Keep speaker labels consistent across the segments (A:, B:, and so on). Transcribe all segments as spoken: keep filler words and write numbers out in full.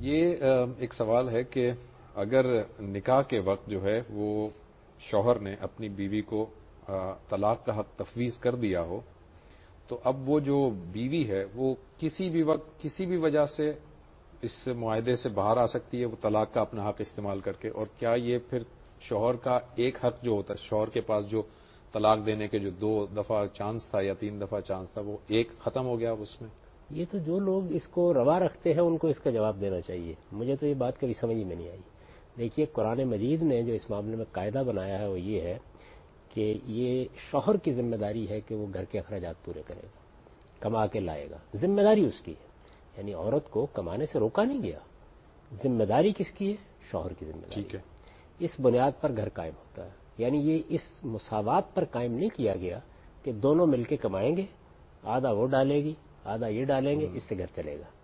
A: یہ ایک سوال ہے کہ اگر نکاح کے وقت جو ہے وہ شوہر نے اپنی بیوی کو طلاق کا حق تفویض کر دیا ہو تو اب وہ جو بیوی ہے وہ کسی بھی وقت کسی بھی وجہ سے اس معاہدے سے باہر آ سکتی ہے وہ طلاق کا اپنا حق استعمال کر کے، اور کیا یہ پھر شوہر کا ایک حق جو ہوتا ہے، شوہر کے پاس جو طلاق دینے کے جو دو دفعہ چانس تھا یا تین دفعہ چانس تھا وہ ایک ختم ہو گیا اس میں؟
B: یہ تو جو لوگ اس کو روا رکھتے ہیں ان کو اس کا جواب دینا چاہیے. مجھے تو یہ بات کبھی سمجھ میں نہیں آئی. دیکھیے قرآن مجید نے جو اس معاملے میں قاعدہ بنایا ہے وہ یہ ہے کہ یہ شوہر کی ذمہ داری ہے کہ وہ گھر کے اخراجات پورے کرے گا، کما کے لائے گا. ذمہ داری اس کی ہے، یعنی عورت کو کمانے سے روکا نہیں گیا. ذمہ داری کس کی ہے؟ شوہر کی ذمہ داری.
A: ٹھیک ہے.
B: اس بنیاد پر گھر قائم ہوتا ہے. یعنی یہ اس مساوات پر قائم نہیں کیا گیا کہ دونوں مل کے کمائیں گے، آدھا وہ ڈالے گی آدھا یہ ڈالیں گے، اس سے گھر چلے گا.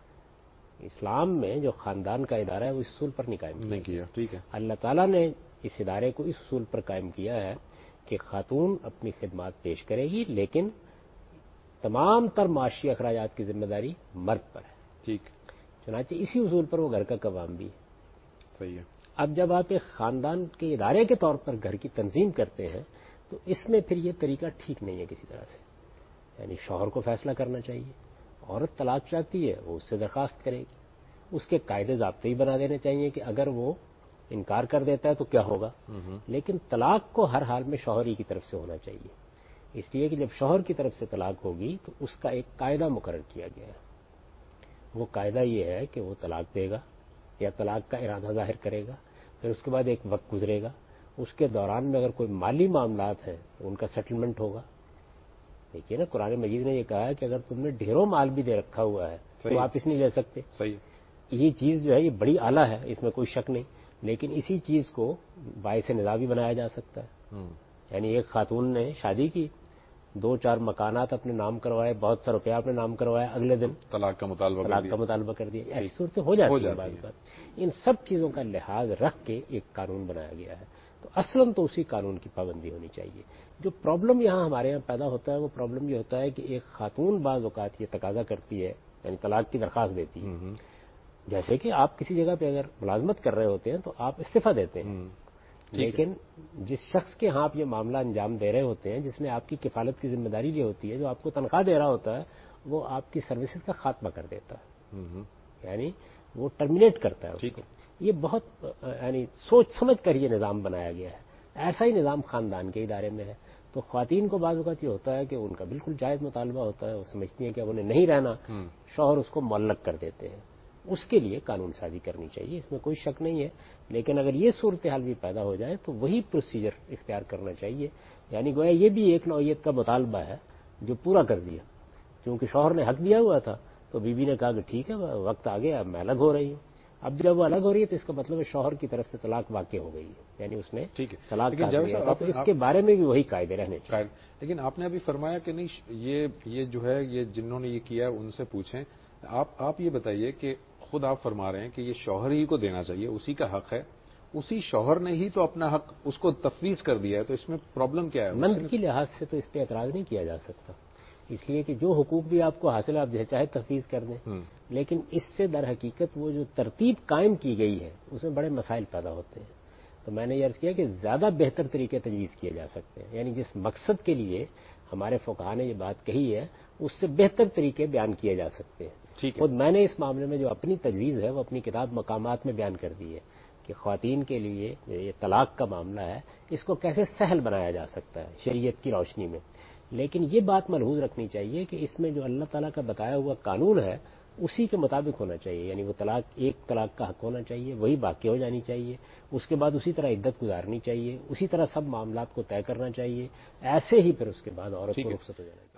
B: اسلام میں جو خاندان کا ادارہ ہے وہ اس اصول پر نہیں قائم
A: نہیں کیا. ٹھیک ہے.
B: اللہ تعالیٰ نے اس ادارے کو اس اصول پر قائم کیا ہے کہ خاتون اپنی خدمات پیش کرے گی لیکن تمام تر معاشی اخراجات کی ذمہ داری مرد پر ہے.
A: ٹھیک.
B: چنانچہ اسی اصول پر وہ گھر کا قوام بھی ہے.
A: صحیح ہے.
B: اب جب آپ ایک خاندان کے ادارے کے طور پر گھر کی تنظیم کرتے ہیں تو اس میں پھر یہ طریقہ ٹھیک نہیں ہے کسی طرح سے. یعنی شوہر کو فیصلہ کرنا چاہیے. عورت طلاق چاہتی ہے وہ اس سے درخواست کرے گی. اس کے قاعدے ضابطے ہی بنا دینے چاہیے کہ اگر وہ انکار کر دیتا ہے تو کیا ہوگا. لیکن طلاق کو ہر حال میں شوہر ہی کی طرف سے ہونا چاہیے. اس لیے کہ جب شوہر کی طرف سے طلاق ہوگی تو اس کا ایک قاعدہ مقرر کیا گیا ہے. وہ قاعدہ یہ ہے کہ وہ طلاق دے گا یا طلاق کا ارادہ ظاہر کرے گا، پھر اس کے بعد ایک وقت گزرے گا. اس کے دوران میں اگر کوئی مالی معاملات ہیں تو ان کا سیٹلمنٹ ہوگا. دیکھیے نا قرآن مجید نے یہ کہا ہے کہ اگر تم نے ڈھیروں مال بھی دے رکھا ہوا ہے تو واپس نہیں لے سکتے.
A: صحیح.
B: یہ چیز جو ہے یہ بڑی اعلیٰ ہے، اس میں کوئی شک نہیں. لیکن اسی چیز کو باعث نزاع بھی بنایا جا سکتا ہے. یعنی ایک خاتون نے شادی کی، دو چار مکانات اپنے نام کروائے، بہت سا روپیہ اپنے نام کروایا، اگلے دن
A: طلاق کا مطالبہ
B: طلاق کا مطالبہ کر دیا. ایسی صورتیں ہو جاتی ہیں بعض بات. ان سب چیزوں کا لحاظ رکھ کے ایک قانون بنایا گیا ہے. تو اصلاً تو اسی قانون کی پابندی ہونی چاہیے. جو پرابلم یہاں ہمارے یہاں پیدا ہوتا ہے وہ پرابلم یہ ہوتا ہے کہ ایک خاتون بعض اوقات یہ تقاضا کرتی ہے، یعنی طلاق کی درخواست دیتی ہے. جیسے کہ آپ کسی جگہ پہ اگر ملازمت کر رہے ہوتے ہیں تو آپ استعفیٰ دیتے ہیں، لیکن جس شخص کے ہاں آپ یہ معاملہ انجام دے رہے ہوتے ہیں، جس نے آپ کی کفالت کی ذمہ داری لی ہوتی ہے، جو آپ کو تنخواہ دے رہا ہوتا ہے، وہ آپ کی سروسز کا خاتمہ کر دیتا ہے. یعنی وہ ٹرمینیٹ کرتا ہے اس کو. یہ بہت یعنی سوچ سمجھ کر یہ نظام بنایا گیا ہے. ایسا ہی نظام خاندان کے ادارے میں ہے. تو خواتین کو بعض اوقات یہ ہوتا ہے کہ ان کا بالکل جائز مطالبہ ہوتا ہے، وہ سمجھتی ہیں کہ اب انہیں نہیں رہنا، شوہر اس کو معلق کر دیتے ہیں. اس کے لیے قانون سازی کرنی چاہیے، اس میں کوئی شک نہیں ہے. لیکن اگر یہ صورتحال بھی پیدا ہو جائے تو وہی پروسیجر اختیار کرنا چاہیے. یعنی گویا یہ بھی ایک نوعیت کا مطالبہ ہے جو پورا کر دیا. کیونکہ شوہر نے حق دیا ہوا تھا تو بیوی نے کہا کہ ٹھیک ہے وقت آ گیا اب میں الگ ہو رہی ہوں. اب جب وہ الگ ہو رہی ہے تو اس کا مطلب ہے شوہر کی طرف سے طلاق واقع ہو گئی ہے، یعنی اس نے طلاق کا دیا. تو اس کے بارے میں بھی وہی قاعدے رہنے چاہیے.
A: لیکن آپ نے ابھی فرمایا کہ نہیں یہ یہ جو ہے یہ جنہوں نے یہ کیا ہے ان سے پوچھیں. آپ آپ یہ بتائیے کہ خود آپ فرما رہے ہیں کہ یہ شوہر ہی کو دینا چاہیے، اسی کا حق ہے، اسی شوہر نے ہی تو اپنا حق اس کو تفویض کر دیا ہے، تو اس میں پرابلم کیا ہے؟
B: مند کی لحاظ سے تو اس پہ اعتراض نہیں کیا جا سکتا، اس لیے کہ جو حقوق بھی آپ کو حاصل ہے آپ جیسے چاہے تفویض کر دیں. لیکن اس سے در حقیقت وہ جو ترتیب قائم کی گئی ہے اس میں بڑے مسائل پیدا ہوتے ہیں. تو میں نے یہ عرض کیا کہ زیادہ بہتر طریقے تجویز کیے جا سکتے ہیں. یعنی جس مقصد کے لیے ہمارے فقہا نے یہ بات کہی ہے اس سے بہتر طریقے بیان کیے جا سکتے ہیں. خود میں نے اس معاملے میں جو اپنی تجویز ہے وہ اپنی کتاب مقامات میں بیان کر دی ہے کہ خواتین کے لیے یہ طلاق کا معاملہ ہے اس کو کیسے سہل بنایا جا سکتا ہے شریعت کی روشنی میں. لیکن یہ بات ملحوظ رکھنی چاہیے کہ اس میں جو اللہ تعالیٰ کا بتایا ہوا قانون ہے اسی کے مطابق ہونا چاہیے. یعنی وہ طلاق ایک طلاق کا حق ہونا چاہیے، وہی باقی ہو جانی چاہیے، اس کے بعد اسی طرح عدت گزارنی چاہیے، اسی طرح سب معاملات کو طے کرنا چاہیے. ایسے ہی پھر اس کے بعد عورت کو رخصت ہو جانا چاہیے.